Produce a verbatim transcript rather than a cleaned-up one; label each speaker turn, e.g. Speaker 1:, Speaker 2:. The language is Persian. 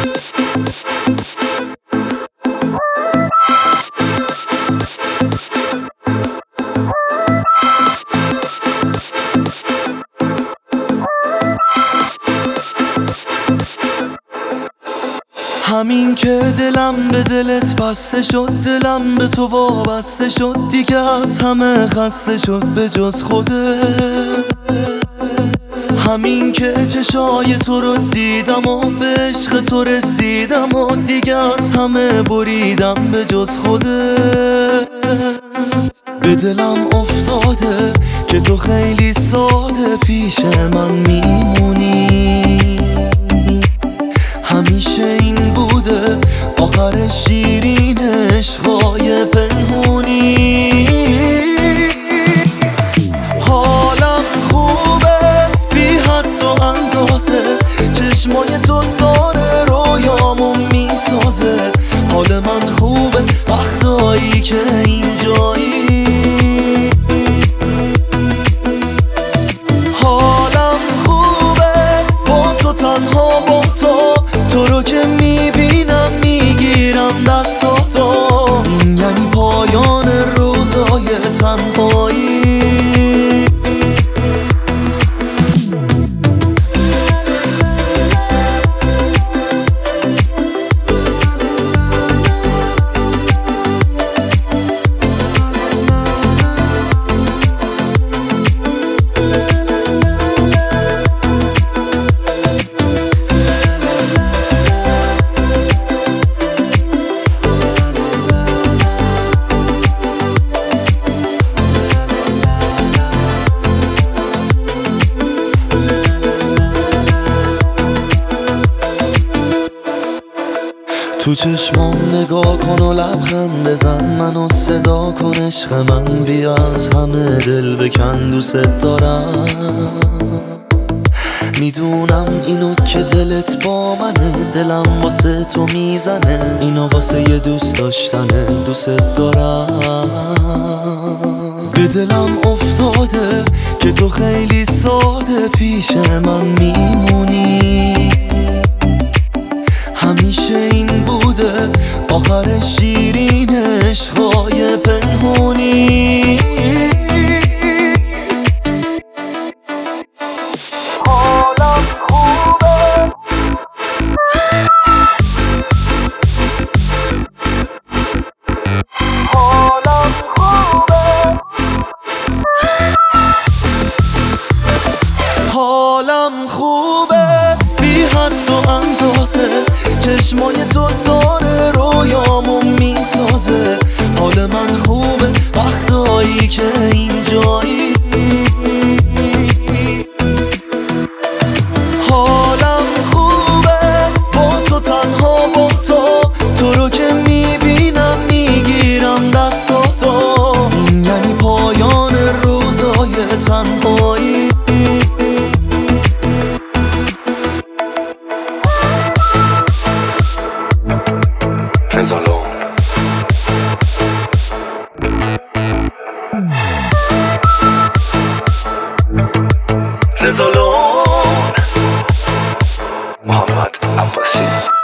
Speaker 1: همین که دلم به دلت بسته شد، دلم به تو وابسته شد، دیگه از همه خسته شد به جز خودت. همین که چشای تو رو دیدم و به عشق تو رسیدم و دیگه از همه بریدم به جز خودت. به دلم افتاده که تو خیلی ساده پیش من میمونی، همیشه این بوده آخر شیرین عشقای پنهونی. حالم خوبه بی حد و اندازه، چشمای تو داره رویامو میسازه. حال من خوبه وقتایی که اینجایی، حالم خوبه با تو، تنها با تو، تو رو که میبینم میگیرم دستاتو. این یعنی پایان روزای تنهایی. تو چشمام نگاه کن و لبخند بزن، منو صدا کن عشق من، بیا از همه دل بکن، دوست دارم. میدونم اینو که دلت با منه، دلم واسه تو میزنه، اینو واسه یه دوست داشتنه، دوست دارم. به دلم افتاده که تو خیلی ساده پیش من میمونی، همیشه این بوده آخر شیرین عشقای پنهونی. حالم خوبه حالم خوبه حالم خوبه بی حد و اندازه، چشمای تو داره رویامو میسازه. حال من خوبه وقتایی که اینجایی، حالم خوبه با تو، تنها با تو، تو رو که میبینم میگیرم دستاتو. این یعنی پایان روزای تنهایی.
Speaker 2: Resolón. Resolón. Muhammad Abbasi.